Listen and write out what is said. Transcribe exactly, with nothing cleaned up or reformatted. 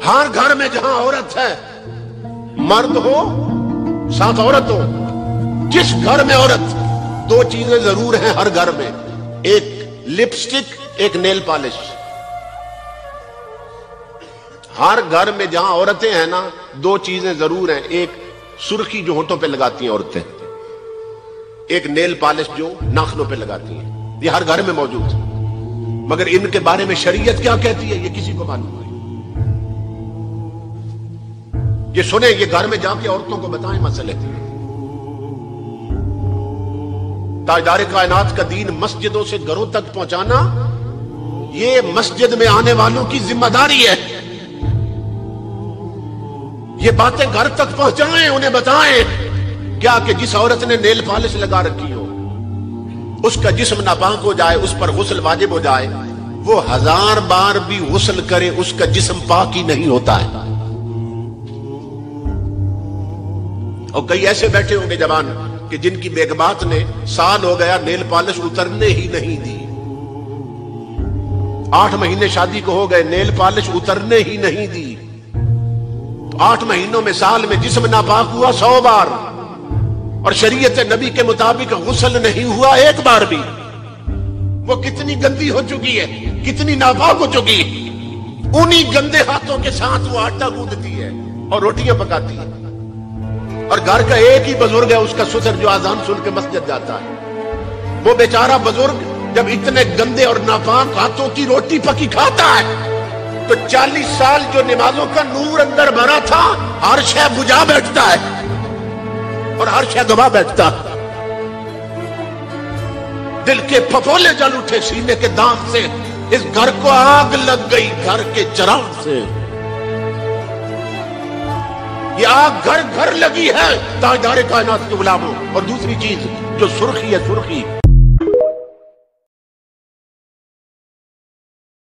हर घर में जहां औरत है, मर्द हो साथ औरत हो, जिस घर में औरत, दो चीजें जरूर हैं हर घर में, एक लिपस्टिक, एक नेल पॉलिश। हर घर में जहां औरतें हैं ना, दो चीजें जरूर हैं, एक सुर्खी जो होठों पे लगाती हैं औरतें, एक नेल पॉलिश जो नाखनों पे लगाती हैं। ये हर घर में मौजूद है। मगर इनके बारे में शरीयत क्या कहती है, ये किसी को मालूम नहीं। ये सुने, ये घर में जाके औरतों को बताएं मसले। ताजदार कायनात का दीन मस्जिदों से घरों तक पहुंचाना, ये मस्जिद में आने वालों की जिम्मेदारी है। ये बातें घर तक पहुंचाएं, उन्हें बताएं क्या कि जिस औरत ने नेल पॉलिश लगा रखी हो, उसका जिस्म नापाक हो जाए, उस पर गुस्ल वाजिब हो जाए, वो हजार बार भी गुस्ल करे, उसका जिस्म पाक ही नहीं होता है। और कई ऐसे बैठे होंगे जवान कि जिनकी बेगमात ने साल हो गया नेल पॉलिश उतरने ही नहीं दी। आठ महीने शादी को हो गए, नेल पॉलिश उतरने ही नहीं दी। तो आठ महीनों में, साल में जिस्म नापाक हुआ सौ बार, और शरीयत नबी के मुताबिक गुस्ल नहीं हुआ एक बार भी। वो कितनी गंदी हो चुकी है, कितनी नापाक हो चुकी है। उन्हीं गंदे हाथों के साथ वो आटा गूंदती है और रोटियां पकाती है। और घर का एक ही बुजुर्ग है उसका सुसर, जो आजान सुन के मस्जिद जाता है। वो बेचारा बुजुर्ग जब इतने गंदे और नापाक हाथों की रोटी पकी खाता है, तो चालीस साल जो नमाजों का नूर अंदर भरा था, हर शय बुझा बैठता है और हर शय दबा बैठता। दिल के फफोले जल उठे सीने के दाग से, इस घर को आग लग गई घर के चिराग से। ये आग घर घर लगी है ताजदार कायनात के गुलामों। और दूसरी चीज जो सुर्खी है, सुर्खी